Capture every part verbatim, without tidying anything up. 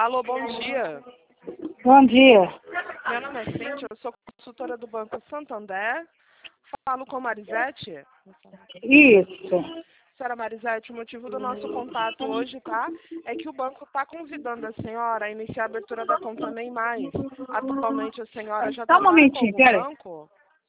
Alô, bom dia. Bom dia. Meu nome é Cíntia, eu sou consultora do Banco Santander. Falo com Marisete. Isso. Senhora Marisete, o motivo do nosso contato hoje, tá? É que o banco está convidando a senhora a iniciar a abertura da conta Nem Mais. Atualmente a senhora já Só um trabalha com momentinho, algum peraí. banco?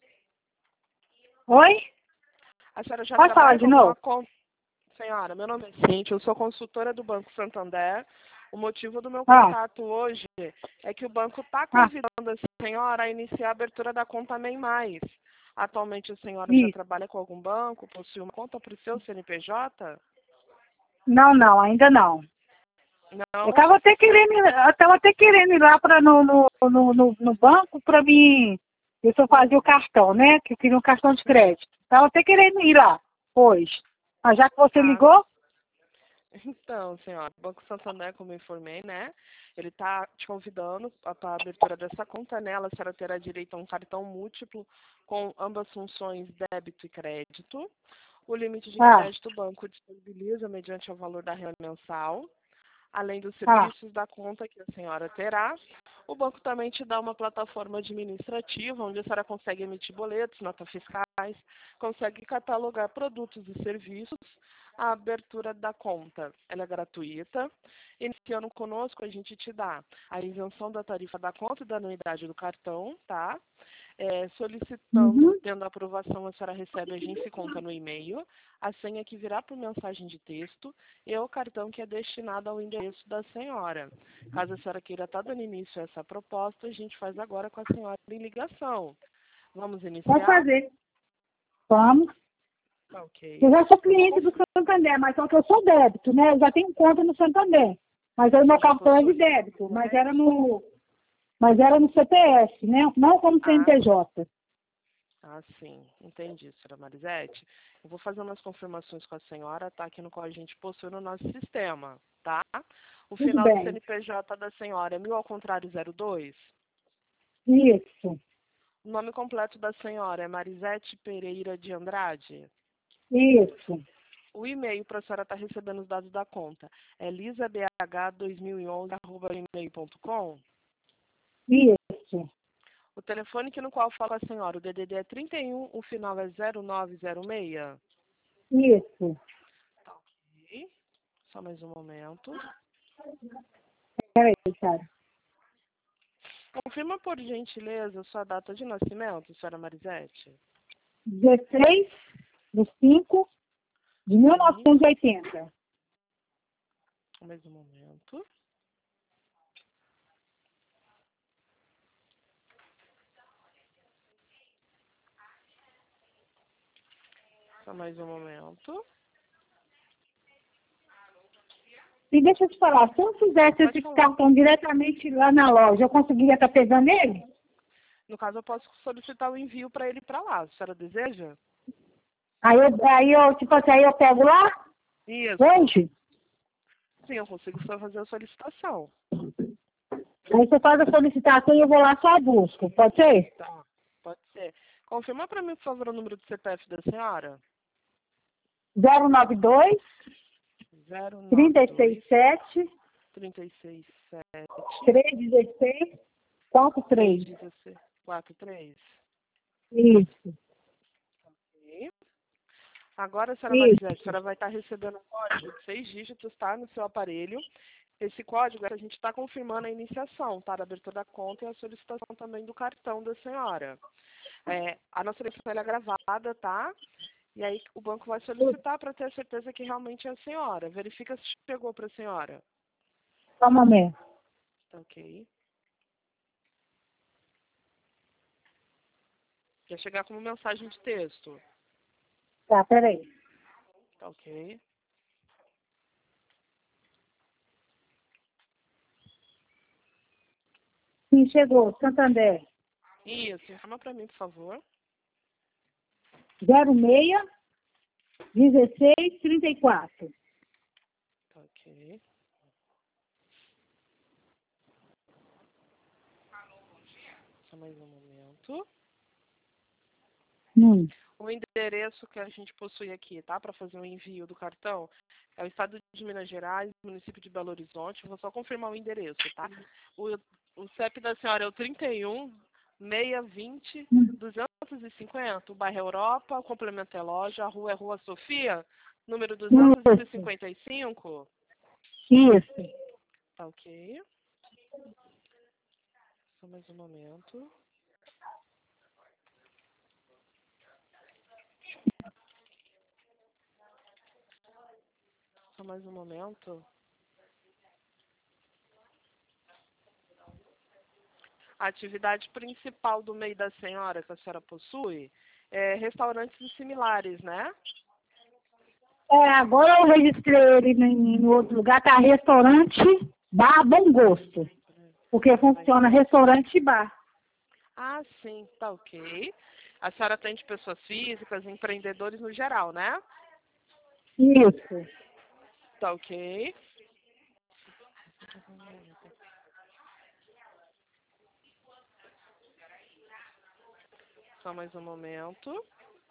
Oi? A senhora já Pode falar trabalha de com alguma novo? conta? Senhora, meu nome é Cíntia, eu sou consultora do Banco Santander. O motivo do meu Ah, contato hoje é que o banco está ah, convidando a senhora a iniciar a abertura da conta Nem Mais. Atualmente a senhora já isso. trabalha com algum banco, possui uma conta para o seu C N P J? Não, não, ainda não. Eu Não? estava até querendo, ir- eu tava até querendo ir lá pra, no, no, no, no, no banco para mim, ver se eu fazia o cartão, né? Que eu queria um cartão de crédito. Estava até querendo ir lá hoje. Mas já que você Ah, ligou, então, senhora, o Banco Santander, como eu informei, né? Ele está te convidando para a abertura dessa conta nela. A senhora terá direito a um cartão múltiplo com ambas funções débito e crédito. O limite de ah, crédito o banco disponibiliza mediante o valor da renda mensal. Além dos ah, serviços da conta que a senhora terá, o banco também te dá uma plataforma administrativa onde a senhora consegue emitir boletos, notas fiscais, consegue catalogar produtos e serviços. A abertura da conta, ela é gratuita. Iniciando conosco, a gente te dá a isenção da tarifa da conta e da anuidade do cartão, tá? É, solicitando, uhum, tendo a aprovação, a senhora recebe a agência e conta no e-mail, a senha que virá por mensagem de texto e o cartão que é destinado ao endereço da senhora. Caso a senhora queira estar dando início a essa proposta, a gente faz agora com a senhora em ligação. Vamos pode iniciar? fazer. Vamos. Ok. Eu já sou Eu vou cliente do conf... Santander, mas só que eu sou débito, né? Eu já tenho conta no Santander. Mas aí Você meu já cartão é de possui? débito, mas era no, mas era no C P F, né? Não como Ah, C N P J. ah, sim. Entendi, senhora Marisete. Eu vou fazer umas confirmações com a senhora, tá? Aqui no qual a gente possui no nosso sistema, tá? O Tudo final do bem. C N P J da senhora é mil ao contrário zero dois. Isso, O nome completo da senhora é Marisete Pereira de Andrade. isso, O e-mail para a senhora estar recebendo os dados da conta é lisabh dois mil e onze arroba gmail ponto com. isso, O telefone que no qual fala a senhora, o D D D é trinta e um, o final é zero nove zero seis. isso. Ok. Só mais um momento. Peraí, cara. Confirma, por gentileza, sua data de nascimento, senhora Marisete. dezesseis de cinco de mil Sim. novecentos e oitenta. Só mais um momento. Só mais um momento. E deixa eu te falar, se eu fizesse Pode esse falar. cartão diretamente lá na loja, eu conseguiria estar pegando ele? No caso, eu posso solicitar o envio para ele para lá. A senhora deseja? Aí eu, aí eu, tipo assim, aí eu pego lá, Isso. hoje, Sim, eu consigo só fazer a solicitação. aí você faz a solicitação e eu vou lá só busco, pode ser? Tá. Pode ser. Confirma para mim, por favor, o número do C P F da senhora. zero nove dois, Zero nove trinta e dois seis, sete, trinta e seis sete três dezesseis, quatro três três. dezesseis quatro três. Isso, Ok. Agora, senhora Marisete, a isso. senhora vai estar recebendo um código de seis dígitos, tá? No seu aparelho. Esse código, a gente está confirmando a iniciação, tá? Da abertura da conta e a solicitação também do cartão da senhora. É, a nossa ligação ela é gravada, tá? E aí o banco vai solicitar para ter certeza que realmente é a senhora. Verifica se chegou para a senhora. Só um momento. Tá ok. Quer chegar como mensagem de texto. Tá, peraí. Tá ok. Sim, chegou, Santander. Isso, informa para mim, por favor. zero seis, dezesseis, trinta e quatro. Tá ok. Só mais um momento. Hum. o endereço que a gente possui aqui, tá? Para fazer o envio do cartão é o estado de Minas Gerais, município de Belo Horizonte. Vou só confirmar o endereço, tá? O, o C E P da senhora é o trinta e um, seiscentos e vinte, duzentos e cinquenta. O bairro Europa, o complemento é loja, a rua é Rua Sofia, número duzentos e cinquenta e cinco. Isso. Tá ok. Só mais um momento. Só mais um momento. A atividade principal do MEI da senhora que a senhora possui é restaurantes e similares, né? É, agora eu registrei ele em, em outro lugar, tá? Restaurante Bar Bom Gosto. Porque funciona restaurante e bar. Ah, sim, tá ok. A senhora atende pessoas físicas, empreendedores no geral, né? Isso. Tá ok. Só mais um momento.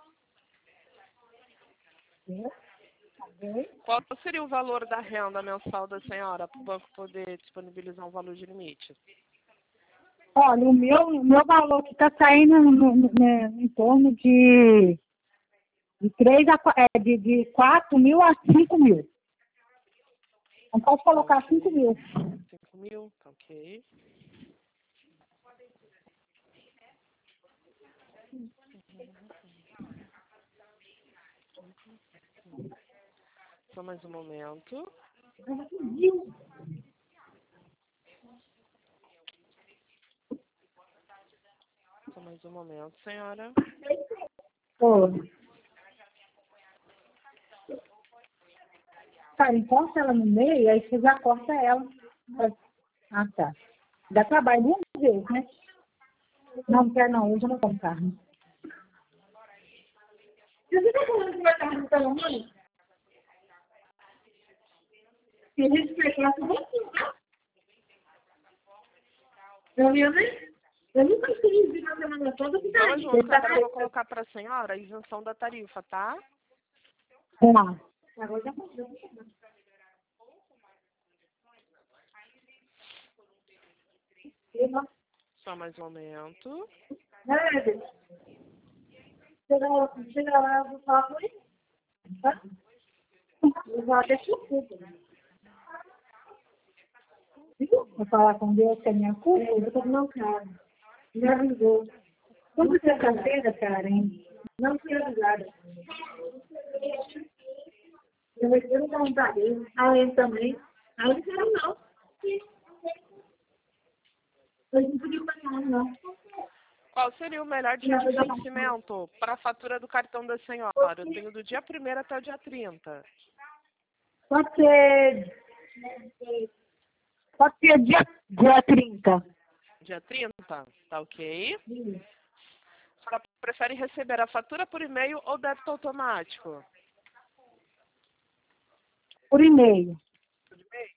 Qual seria o valor da renda mensal da senhora para o banco poder disponibilizar um valor de limite? Olha, o meu, o meu valor que está saindo no, no, né, em torno de, de, três a, qua- é, de, de quatro mil a cinco mil. Não pode colocar Ok. cinco mil. cinco mil, tá ok. Só mais um momento. Só mais um momento, senhora. Pô. Cara, encosta ela no meio, aí você já corta ela. Ah, tá. Dá trabalho duas vezes, né? Não, não quero não, hoje eu não como carne. Você tá falando que vai carne pela mãe? Se a gente pegar, eu vou ficar. Eu ia ver. Eu nunca fiz isso na semana toda, fica Então, aí. junto, agora eu vou colocar para a senhora a isenção da tarifa, tá? Tá. Agora já comprei. Só mais um momento. Chega lá, chega lá, eu vou falar com ele. Tá? Eu vou até chutar. Vou falar com Deus que é minha culpa, eu vou não, cara. Me avisou. Como você tá feira, cara, hein? Não fui avisada. Eu vou ter um contato dele. Ah, ele também. Ah, eu não quero não. Eu não podia passar, não. Qual seria o melhor dia de vencimento para a fatura do cartão da senhora? Eu tenho do dia primeiro até o dia trinta. Pode ser. Pode ser dia, dia trinta. Dia trinta, tá ok? A senhora prefere receber a fatura por e-mail ou débito automático? Por e-mail. Por e-mail?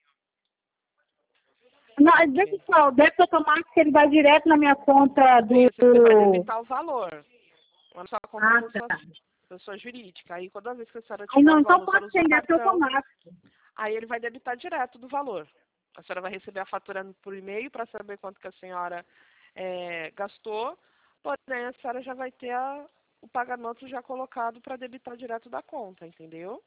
Não, Ok. deixa só, o débito automático ele vai direto na minha conta do. Isso, você vai debitar o valor. Na sua conta Ah, pessoa, tá. pessoa jurídica. Aí, toda vez que a senhora Aí tiver não, o então valor, a senhora pode usa ser o em débito cartão. automático. Aí ele vai debitar direto do valor. A senhora vai receber a fatura por e-mail para saber quanto que a senhora é, gastou, porém a senhora já vai ter a, o pagamento já colocado para debitar direto da conta, entendeu?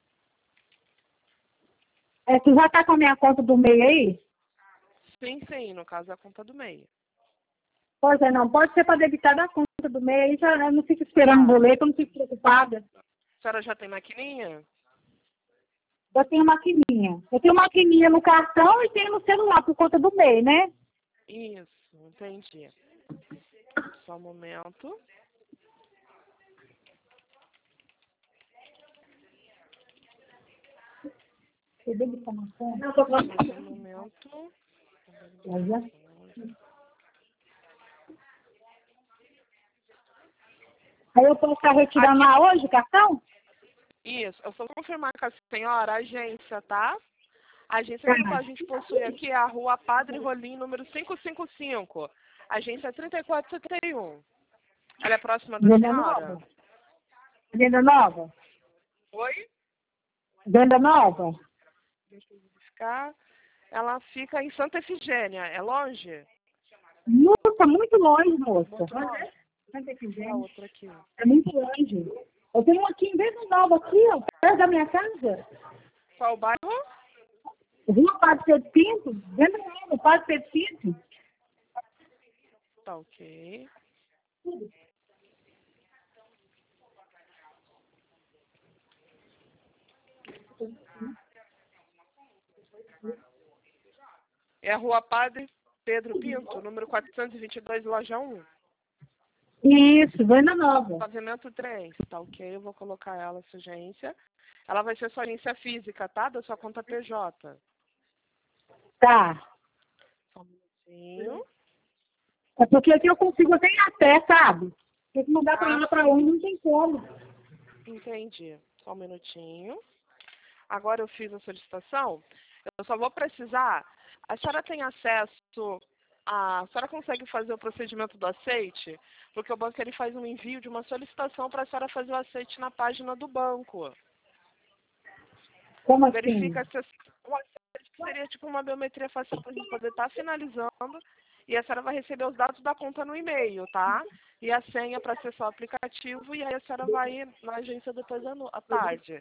É, tu já tá com a minha conta do meio aí? Sim, sim, no caso é a conta do meio. Pois é, não, pode ser para debitar da conta do meio, aí já eu não fico esperando Tá. boleto, eu não fico preocupada. A senhora já tem maquininha? Eu tenho maquininha. Eu tenho maquininha no cartão e tenho no celular por conta do meio, né? Isso, entendi. Só um momento. Você debitar na conta? Não, tô Só mais um momento. Aí eu posso estar retirando Aqui, lá hoje o cartão? isso, eu só vou confirmar com a senhora a agência, tá? A agência que a gente possui aqui é a Rua Padre Rolim, número quinhentos e cinquenta e cinco. Agência trinta e quatro setenta e um. Ela é próxima da Vila senhora? Nova. Venda nova? Oi? Venda nova? Deixa eu verificar. Ela fica em Santa Efigênia. É longe? Nossa, muito longe, moça. Muito longe. Santa A Efigênia. outra aqui. É muito longe. Eu tenho uma aqui em Venda Nova, aqui, ó, perto da minha casa. Qual bairro? Rua Padre Pedro Pinto, Venda Nova, Padre Pedro Pinto. Tá ok. É a Rua Padre Pedro Pinto, número quatrocentos e vinte e dois, loja um. Isso, Venda Nova. Pavimento três, tá ok, eu vou colocar ela, essa agência. Ela vai ser sua agência física, tá? Da sua conta P J. Tá. Só um minutinho. É porque aqui eu consigo até ir a pé, sabe? Tem que mandar pra Ah, lá, pra onde, não tem como. entendi. Só um minutinho. Agora eu fiz a solicitação. Eu só vou precisar. A senhora tem acesso a. A senhora consegue fazer o procedimento do aceite? Porque o banco ele faz um envio de uma solicitação para a senhora fazer o aceite na página do banco. Como assim? Verifica se o aceite seria tipo uma biometria facial para a gente poder estar finalizando. E a senhora vai receber os dados da conta no e-mail, tá? E a senha para acessar o aplicativo. E aí a senhora vai ir na agência depois à no- à tarde.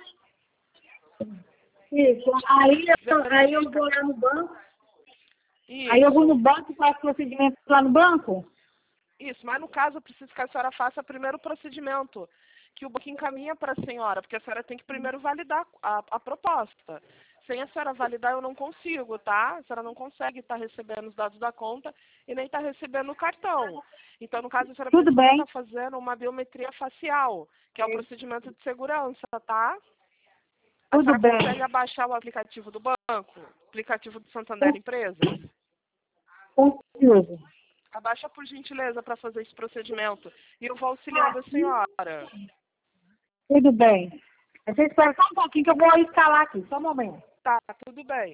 Isso. Aí eu, aí eu vou lá no banco. Isso. Aí eu vou no banco e faço procedimento lá no banco? Isso, mas no caso eu preciso que a senhora faça primeiro o procedimento, que o banco encaminha para a senhora, porque a senhora tem que primeiro validar a, a proposta. Sem a senhora validar eu não consigo, tá? A senhora não consegue estar recebendo os dados da conta e nem estar recebendo o cartão. Então, no caso, a senhora Tudo precisa bem. estar fazendo uma biometria facial, que é o procedimento de segurança, tá? A Tudo senhora bem. consegue abaixar o aplicativo do banco, aplicativo do Santander Empresas? Consigo. Abaixa por gentileza para fazer esse procedimento. E eu vou auxiliando a senhora. Tudo bem. Você espera só um pouquinho que eu vou escalar aqui, só um momento. Tá, tudo bem.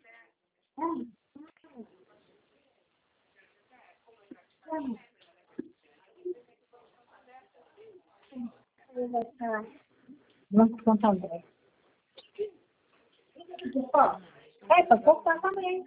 Banco Santander. Ó, é, pra cortar também.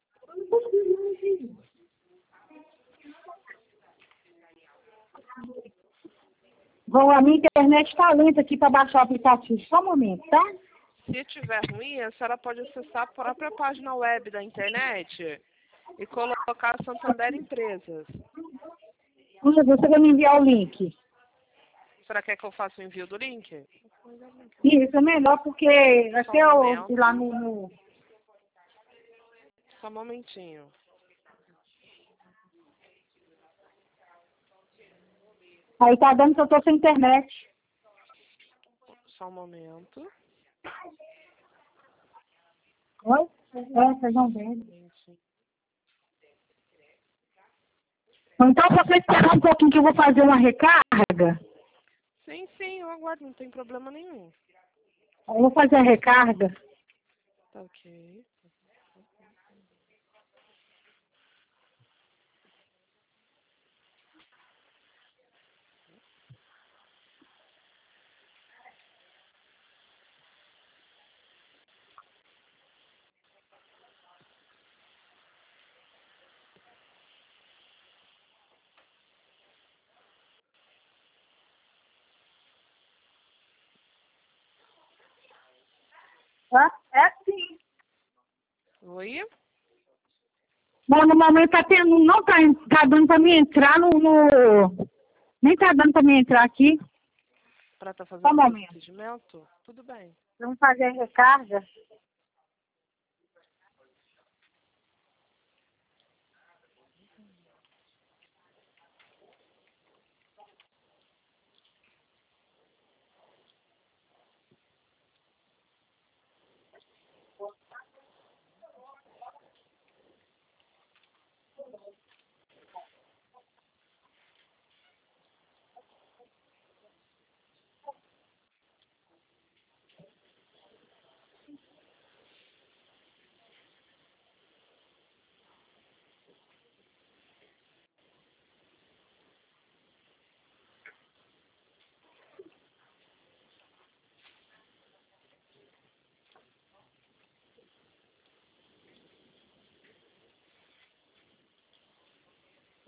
Bom, a minha internet está lenta aqui para baixar o aplicativo. Só um momento, tá? Se tiver ruim, a senhora pode acessar a própria página web da internet e colocar Santander Empresas. Você vai me enviar o link. A senhora quer que eu faça o envio do link? Isso é melhor porque Só até um eu momento. ir lá no, no... Só um momentinho. Aí tá dando que eu tô sem internet. Só um momento. Oi? É, vocês vão ver. Então, você esperar um pouquinho que eu vou fazer uma recarga. Sim, sim, eu aguardo, não tem problema nenhum. Eu vou fazer a recarga. Tá ok. Tá? É sim. Oi? Mas no momento tá tendo, não tá, tá dando para mim entrar no, no... Nem tá dando para mim entrar aqui. Para estar Só um fazendo o momento. procedimento? Tudo bem. Vamos fazer a recarga.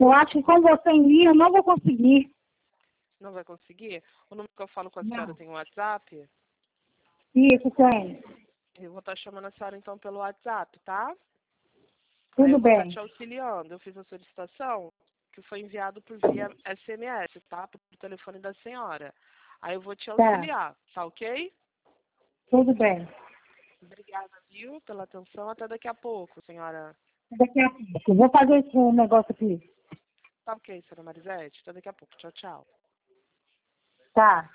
Eu acho que com você em linha eu não vou conseguir. Não vai conseguir? O número que eu falo com a Não. senhora tem um WhatsApp? Isso, tem. Eu vou estar chamando a senhora então pelo WhatsApp, tá? Aí Tudo eu vou estar bem. te auxiliando. Eu fiz a solicitação que foi enviado por via S M S, tá? Pro telefone da senhora. Aí eu vou te Tá. auxiliar, tá ok? Tudo bem. Obrigada, viu, pela atenção. Até daqui a pouco, senhora. Daqui a pouco. Vou fazer esse negócio aqui. Tá ok, senhora Marisete? Até daqui a pouco. Tchau, tchau. Tá.